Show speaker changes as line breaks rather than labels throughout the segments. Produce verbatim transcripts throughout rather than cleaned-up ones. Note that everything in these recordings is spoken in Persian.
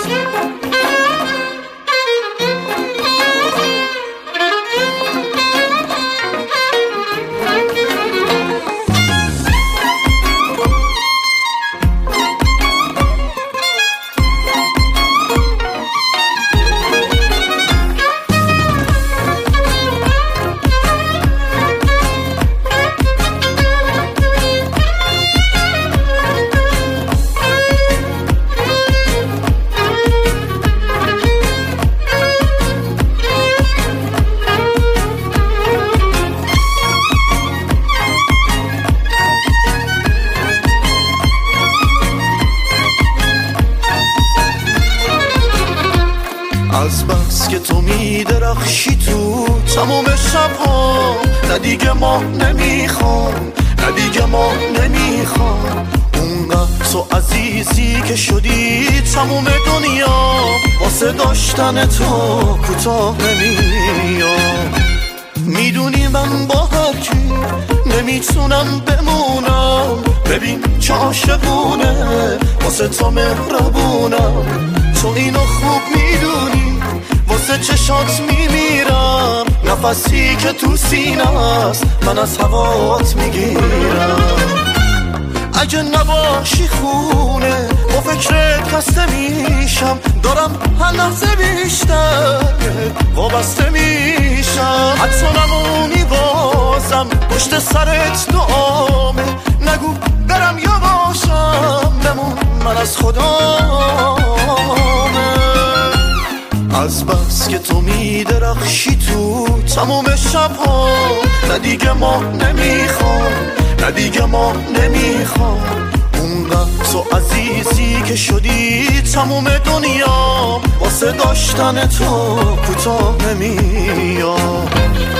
از بس که تو میدرخشی تو تموم شبها، نه دیگه ما نمیخوام، نه دیگه ما نمیخوام. اونقدر تو عزیزی که شدی تموم دنیا، واسه داشتن تو کوتاه نمیام. میدونی من با هر کی نمیتونم بمونم، ببین چه عاشقونه واسه تو مهربونم. تو اینو خوب میدونی واسه چشات میمیرم، نفسی که تو سینه است من از هوات میگیرم. اگه نباشی خونه با فکرت خسته میشم، دارم هر لحظه بیشتر وابسته میشم. حتی نمونی بازم پشت سرت دعامه، نگو برم یا باشم بمون من از خدامه. از بس که تو میدرخشی تو تموم شبها، نه دیگه ما نمیخوام، نه دیگه ما نمیخوام. اونقدر تو عزیزی که شدی تموم دنیا، واسه داشتن تو کوتاه نمیام.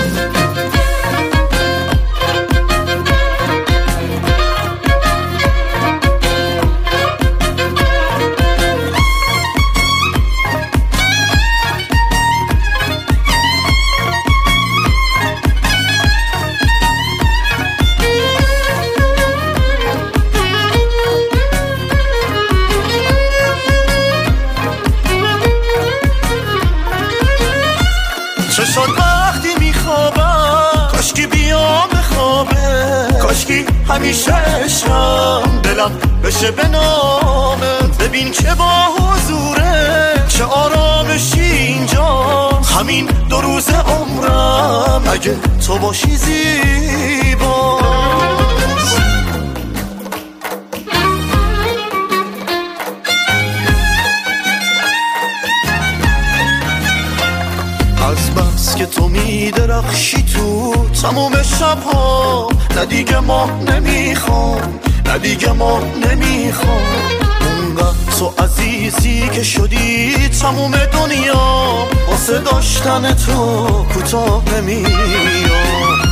چشات وقتی میخوابم کاشکی بیام بخوابه، کاشکی همیشه عشقم دلم بشه به نامت. ببین که با حضوره چه آرامشی اینجا، همین دو روز عمرم اگه تو باشی زیبا. از بس که تو میدرخشی تو تموم شبها، نه دیگه ما نمیخوام، نه دیگه ما نمیخوام. اونقدر تو عزیزی که شدی تموم دنیا، واسه داشتن تو کوتاه نمیام.